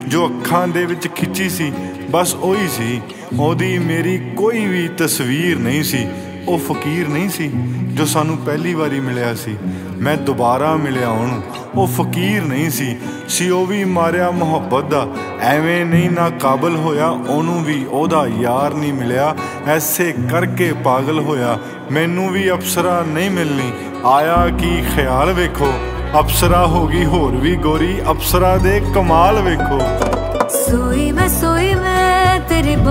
ਜੋ ਅੱਖਾਂ ਦੇ ਵਿੱਚ ਖਿੱਚੀ ਸੀ ਬਸ ਉਹੀ ਸੀ। ਉਹਦੀ ਮੇਰੀ ਕੋਈ ਵੀ ਤਸਵੀਰ ਨਹੀਂ ਸੀ। ਉਹ ਫਕੀਰ ਨਹੀਂ ਸੀ ਜੋ ਸਾਨੂੰ ਪਹਿਲੀ ਵਾਰੀ ਮਿਲਿਆ ਸੀ। ਮੈਂ ਦੁਬਾਰਾ ਮਿਲਿਆ ਉਹਨੂੰ। ਉਹ ਫਕੀਰ ਨਹੀਂ ਸੀ ਉਹ ਵੀ ਮਾਰਿਆ ਮੁਹੱਬਤ ਦਾ। ਐਵੇਂ ਨਹੀਂ ਨਾ ਕਾਬਲ ਹੋਇਆ ਉਹਨੂੰ ਵੀ ਉਹਦਾ ਯਾਰ ਨਹੀਂ ਮਿਲਿਆ। ਐਸੇ ਕਰਕੇ ਪਾਗਲ ਹੋਇਆ। ਮੈਨੂੰ ਵੀ ਅਪਸਰਾ ਨਹੀਂ ਮਿਲਣੀ। ਆਇਆ ਕੀ ਖਿਆਲ ਵੇਖੋ, ਅਪਸਰਾ ਹੋ ਗਈ ਹੋਰ ਵੀ ਗੋਰੀ। ਅਪਸਰਾ ਦੇ ਕਮਾਲ ਵੇਖੋ। ਸੋਈ ਮੈਂ ਤੇਰੇ